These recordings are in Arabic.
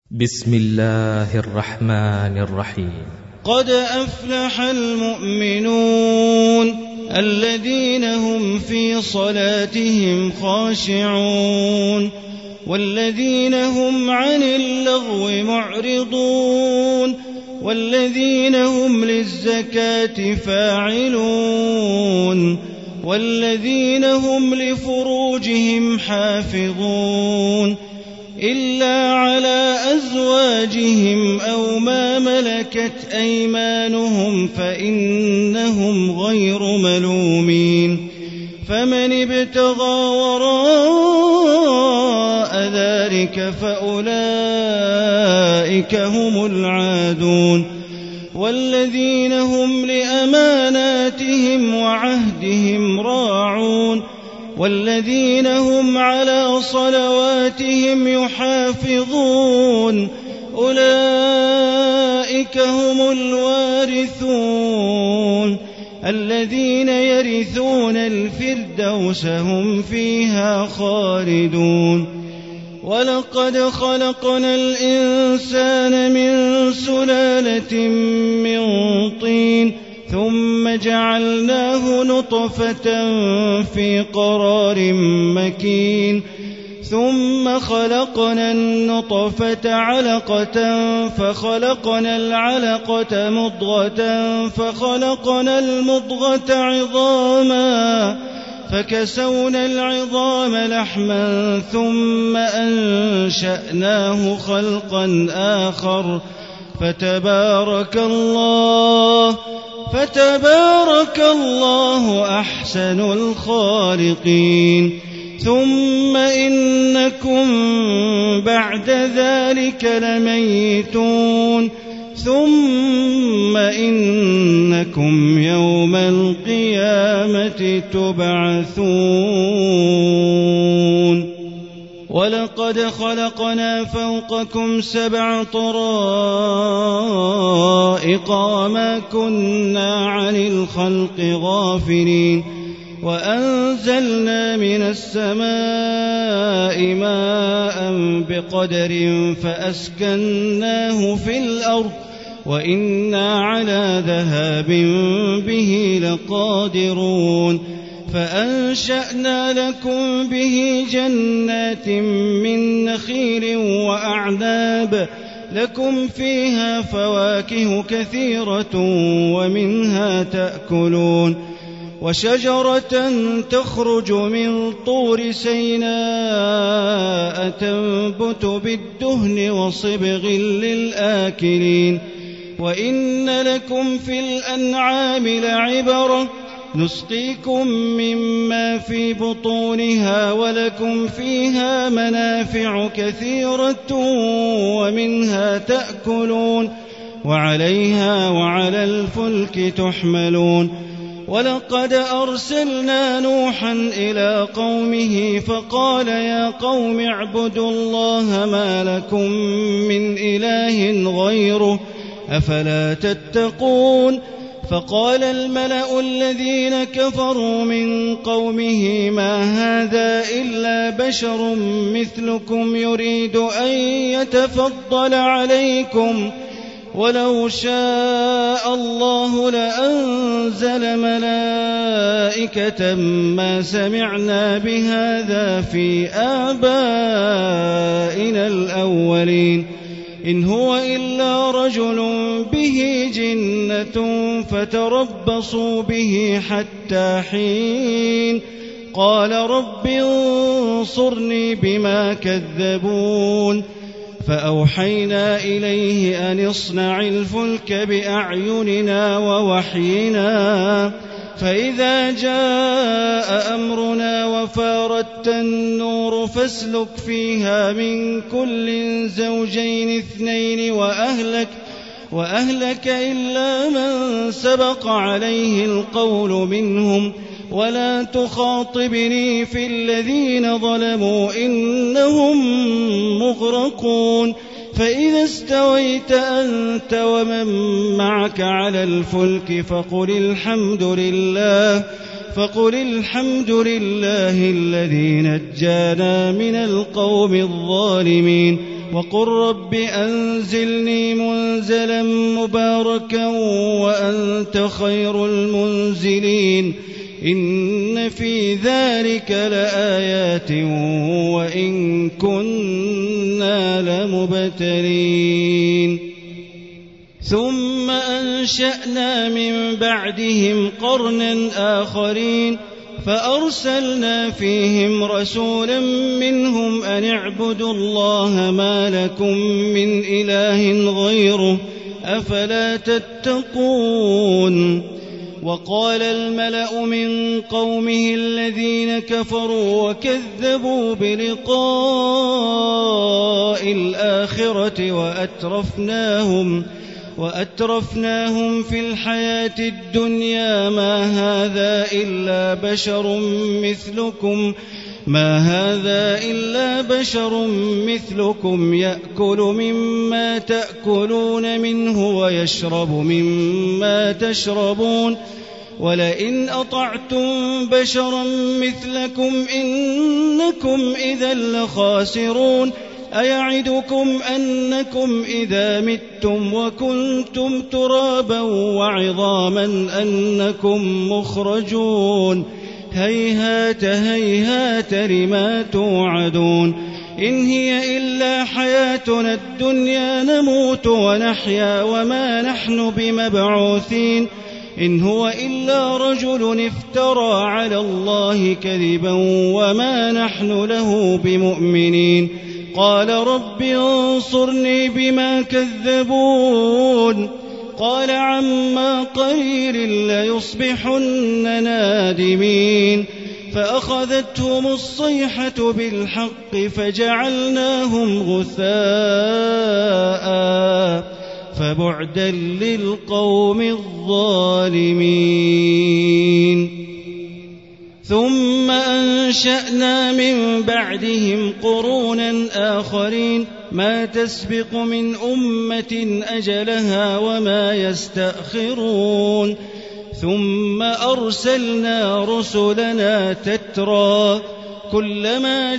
بسم الله الرحمن الرحيم. قد أفلح المؤمنون الذين هم في صلاتهم خاشعون والذين هم عن اللغو معرضون والذين هم للزكاة فاعلون والذين هم لفروجهم حافظون إلا على أزواجهم أو ما ملكت أيمانهم فإنهم غير ملومين فمن ابتغى وراء ذلك فأولئك هم العادون والذين هم لأماناتهم وعهدهم راعون والذين هم على صلواتهم يحافظون أولئك هم الوارثون الذين يرثون الفردوس هم فيها خالدون. ولقد خلقنا الإنسان من سلالة من طين ثم جعلناه نطفة في قرار مكين ثم خلقنا النطفة علقة فخلقنا العلقة مضغة فخلقنا المضغة عظاما فكسونا العظام لحما ثم أنشأناه خلقا آخر فتبارك الله أحسن الخالقين. ثم إنكم بعد ذلك لميتون ثم إنكم يوم القيامة تبعثون. ولقد خلقنا فوقكم 7 طرائق وما كنا عن الخلق غافلين وأنزلنا من السماء ماء بقدر فأسكناه في الأرض وإنا على ذهاب به لقادرون فأنشأنا لكم به جنات من نخيل وأعناب لكم فيها فواكه كثيرة ومنها تأكلون وشجرة تخرج من طور سيناء تنبت بالدهن وصبغ للآكلين وإن لكم في الأنعام لعبرة نسقيكم مما في بطونها ولكم فيها منافع كثيرة ومنها تأكلون وعليها وعلى الفلك تحملون. ولقد أرسلنا نوحا إلى قومه فقال يا قوم اعبدوا الله ما لكم من إله غيره أفلا تتقون. فقال الملأ الذين كفروا من قومه ما هذا إلا بشر مثلكم يريد أن يتفضل عليكم ولو شاء الله لأنزل ملائكة ما سمعنا بهذا في آبائنا الأولين إن هو إلا رجل به جنة فتربصوا به حتى حين. قال رب انصرني بما كذبون. فأوحينا إليه أن اصنع الفلك بأعيننا ووحينا فإذا جاء أمرنا وفارت النور فاسلك فيها من كل زوجين 2 وأهلك إلا من سبق عليه القول منهم ولا تخاطبني في الذين ظلموا إنهم مغرقون. فإذا استويت أنت ومن معك على الفلك فقل الحمد لله الذي نجانا من القوم الظالمين وقل رب أنزلني منزلا مباركا وأنت خير المنزلين إن في ذلك لآيات وإن كنا لمبتلين ثم أنشأنا من بعدهم قرنا آخرين فأرسلنا فيهم رسولا منهم أن اعبدوا الله ما لكم من إله غيره أفلا تتقون وقال الملأ من قومه الذين كفروا وكذبوا بلقاء الآخرة وأترفناهم في الحياة الدنيا ما هذا إلا بشر مثلكم يأكل مما تأكلون منه ويشرب مما تشربون ولئن أطعتم بشرا مثلكم إنكم إذا لخاسرون أيعدكم أنكم إذا متم وكنتم ترابا وعظاما أنكم مخرجون هيهات هيهات لما توعدون إن هي إلا حياتنا الدنيا نموت ونحيا وما نحن بمبعوثين إن هو إلا رجل افترى على الله كذبا وما نحن له بمؤمنين قال رب انصرني بما كذبون قال عما قليل ليصبحن نادمين فأخذتهم الصيحة بالحق فجعلناهم غثاء فبعدا للقوم الظالمين ثم أنشأنا من بعدهم قرونا آخرين ما تسبق من أمة أجلها وما يستأخرون ثم أرسلنا رسلنا تترى كلما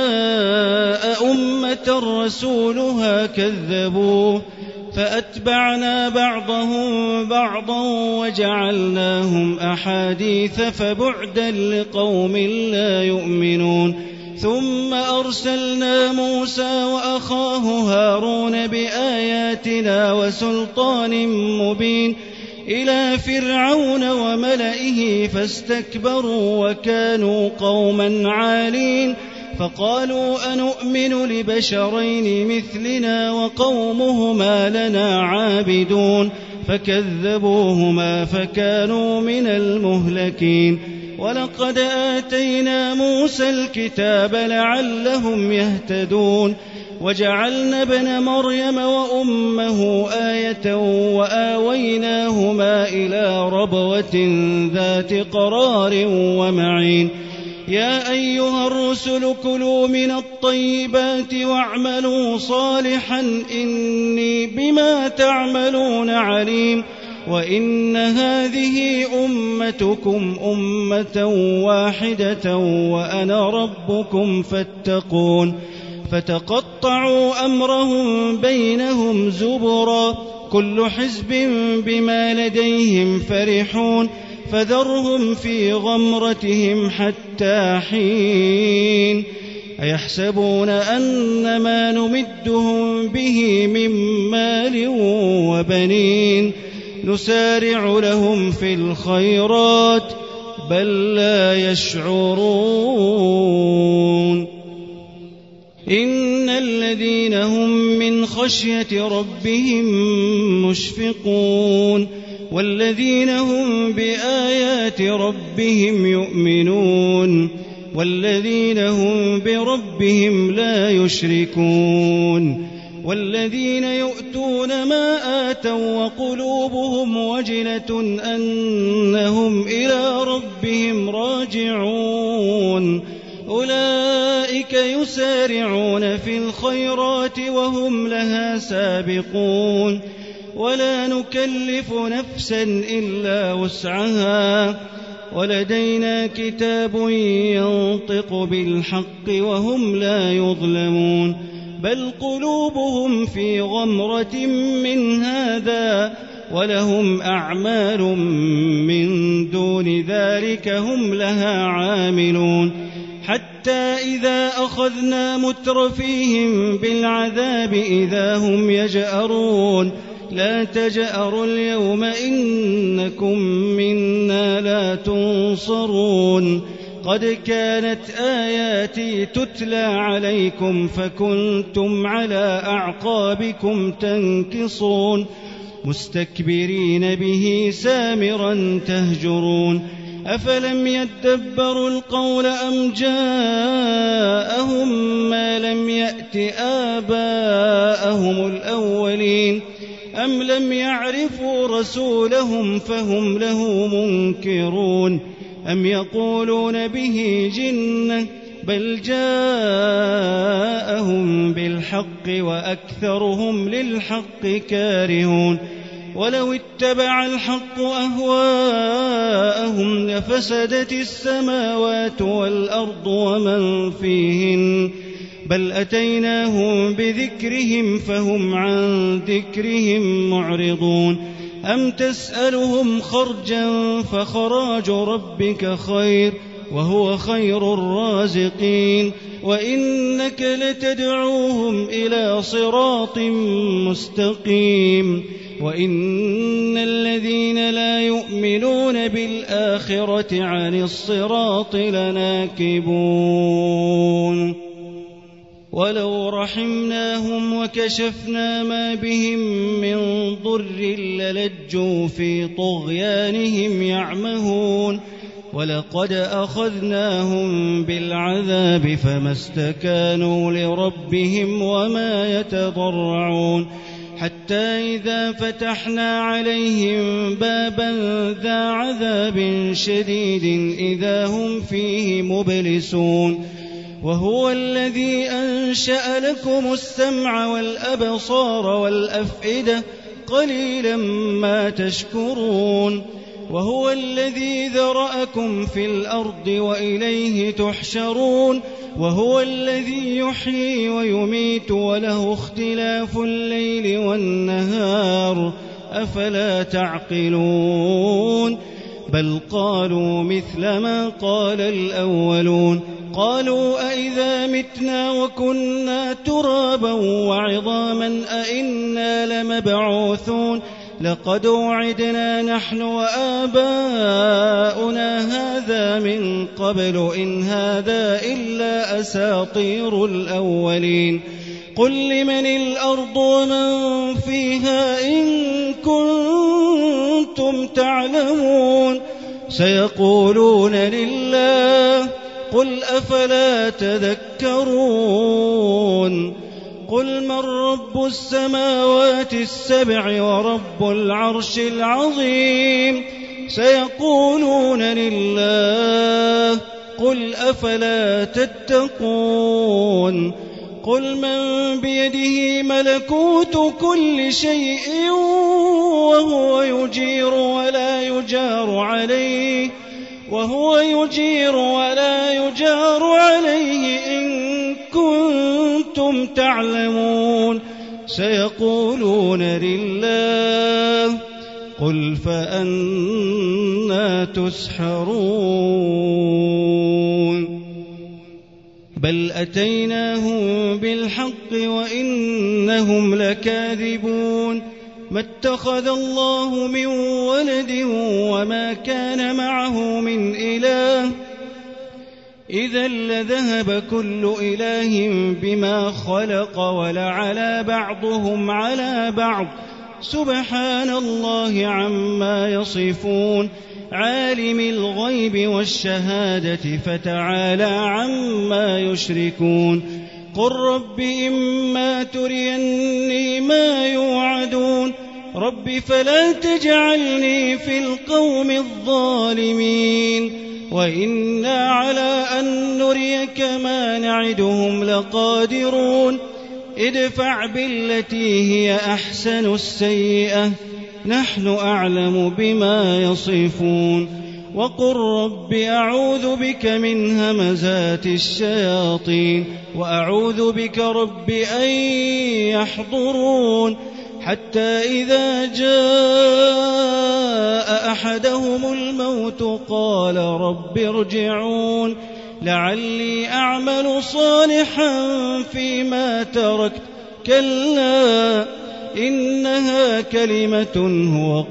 جاء أمة رسولها كذبوه فأتبعنا بعضهم بعضا وجعلناهم أحاديث فبعدا لقوم لا يؤمنون ثم أرسلنا موسى وأخاه هارون بآياتنا وسلطان مبين إلى فرعون وملئه فاستكبروا وكانوا قوما عالين فقالوا أنؤمن لبشرين مثلنا وقومهما لنا عابدون فكذبوهما فكانوا من المهلكين ولقد آتينا موسى الكتاب لعلهم يهتدون وجعلنا ابن مريم وأمه آية وآويناهما إلى ربوة ذات قرار ومعين يا أيها الرسل كلوا من الطيبات واعملوا صالحا إني بما تعملون عليم وإن هذه أمتكم أمة واحدة وأنا ربكم فاتقون فتقطعوا أمرهم بينهم زبرا كل حزب بما لديهم فرحون فذرهم في غمرتهم حتى حين أيحسبون أن ما نمدهم به من مال وبنين نسارع لهم في الخيرات بل لا يشعرون إن الذين هم من خشية ربهم مشفقون والذين هم بآيات ربهم يؤمنون والذين هم بربهم لا يشركون والذين يؤتون ما آتوا وقلوبهم وجلة أنهم إلى ربهم راجعون أولئك يسارعون في الخيرات وهم لها سابقون ولا نكلف نفسا إلا وسعها ولدينا كتاب ينطق بالحق وهم لا يظلمون بل قلوبهم في غمرة من هذا ولهم أعمال من دون ذلك هم لها عاملون حتى إذا أخذنا مترفيهم بالعذاب إذا هم يجأرون لا تجأروا اليوم إنكم منا لا تنصرون قد كانت آياتي تتلى عليكم فكنتم على أعقابكم تنكصون مستكبرين به سامرا تهجرون أفلم يدبروا القول أم جاءهم ما لم يأت آباءهم الأولين أم لم يعرفوا رسولهم فهم له منكرون أم يقولون به جنة بل جاءهم بالحق وأكثرهم للحق كارهون ولو اتبع الحق أهواءهم لفسدت السماوات والأرض ومن فيهن بل أتيناهم بذكرهم فهم عن ذكرهم معرضون أم تسألهم خرجا فخراج ربك خير وهو خير الرازقين وإنك لتدعوهم إلى صراط مستقيم وإن الذين لا يؤمنون بالآخرة عن الصراط لناكبون ولو رحمناهم وكشفنا ما بهم من ضر للجوا في طغيانهم يعمهون ولقد أخذناهم بالعذاب فما استكانوا لربهم وما يتضرعون حتى إذا فتحنا عليهم بابا ذا عذاب شديد إذا هم فيه مبلسون وهو الذي أنشأ لكم السمع والأبصار والأفئدة قليلا ما تشكرون وهو الذي ذرأكم في الأرض وإليه تحشرون وهو الذي يحيي ويميت وله اختلاف الليل والنهار أفلا تعقلون بل قالوا مثل ما قال الأولون قالوا أئذا متنا وكنا ترابا وعظاما أئنا لمبعوثون لقد وعدنا نحن وآباؤنا هذا من قبل إن هذا إلا أساطير الأولين قل لمن الأرض ومن فيها إن كنتم تعلمون سيقولون لله قل أفلا تذكرون قل من رب السماوات السبع ورب العرش العظيم سيقولون لله قل أفلا تتقون قل من بيده ملكوت كل شيء وهو يجير ولا يجار عليه إن كنتم تعلمون سيقولون لله قل فأنى تسحرون بل أتيناهم بالحق وإنهم لكاذبون ما اتخذ الله من ولد وما كان معه من إله إذا لذهب كل إله بما خلق ولعلى بعضهم على بعض سبحان الله عما يصفون عالم الغيب والشهادة فتعالى عما يشركون قل رب إما تريني ما يوعدون رب فلا تجعلني في القوم الظالمين وإنا على أن نريك ما نعدهم لقادرون ادفع بالتي هي أحسن السيئة نحن أعلم بما يصفون وقل رب أعوذ بك من همزات الشياطين وأعوذ بك رب أن يحضرون حتى إذا جاء أحدهم الموت قال رب ارجعون لعلي أعمل صالحا فيما تركت كلا إنها كلمة هو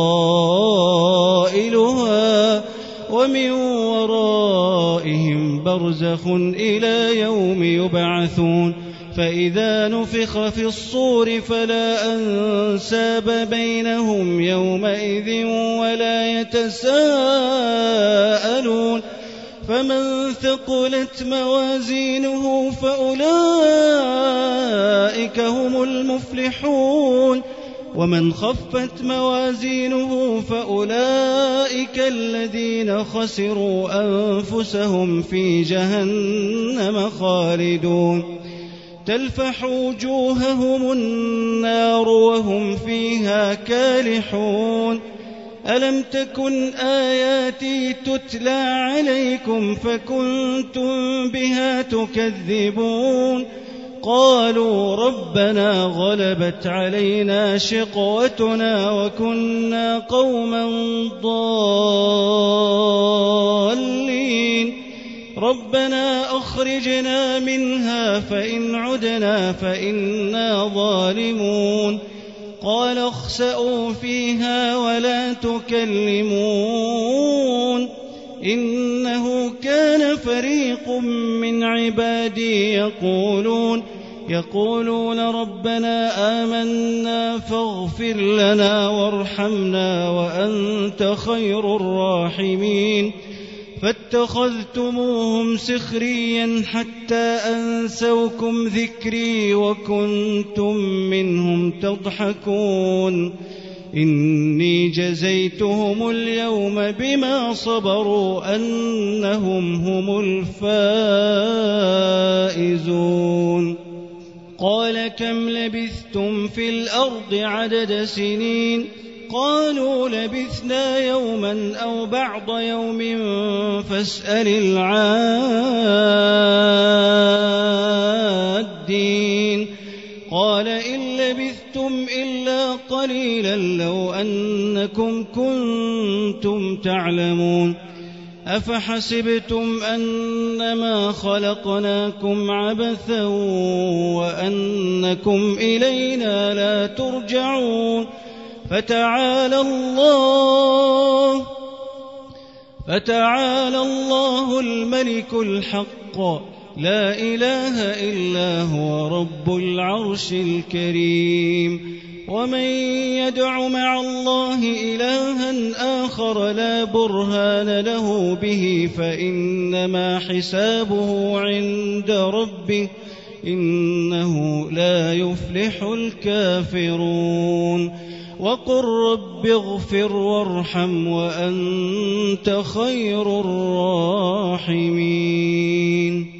قائلها ومن ورائهم برزخ إلى يوم يبعثون فإذا نفخ في الصور فلا أنساب بينهم يومئذ ولا يتساءلون فمن ثقلت موازينه فأولئك هم المفلحون ومن خفت موازينه فأولئك الذين خسروا أنفسهم في جهنم خالدون تلفح وجوههم النار وهم فيها كالحون ألم تكن آياتي تتلى عليكم فكنتم بها تكذبون قالوا ربنا غلبت علينا شقوتنا وكنا قوما ضالين ربنا أخرجنا منها فإن عدنا فإنا ظالمون قال اخسئوا فيها ولا تكلمون إنه كان فريق من عبادي يقولون ربنا آمنا فاغفر لنا وارحمنا وأنت خير الراحمين فاتخذتموهم سخريا حتى أنسوكم ذكري وكنتم منهم تضحكون إني جزيتهم اليوم بما صبروا أنهم هم الفائزون قال كم لبثتم في الأرض عدد سنين قالوا لبثنا يوما أو بعض يوم فاسأل العادين قال إن لبثتم إلا قليلا لو أنكم كنتم تعلمون أفحسبتم أنما خلقناكم عبثا وأنكم إلينا لا ترجعون فتعالى الله الملك الحق لا إله إلا هو رب العرش الكريم ومن يدع مع الله إلها آخر لا برهان له به فإنما حسابه عند ربه إنه لا يفلح الكافرون وقل رب اغفر وارحم وأنت خير الراحمين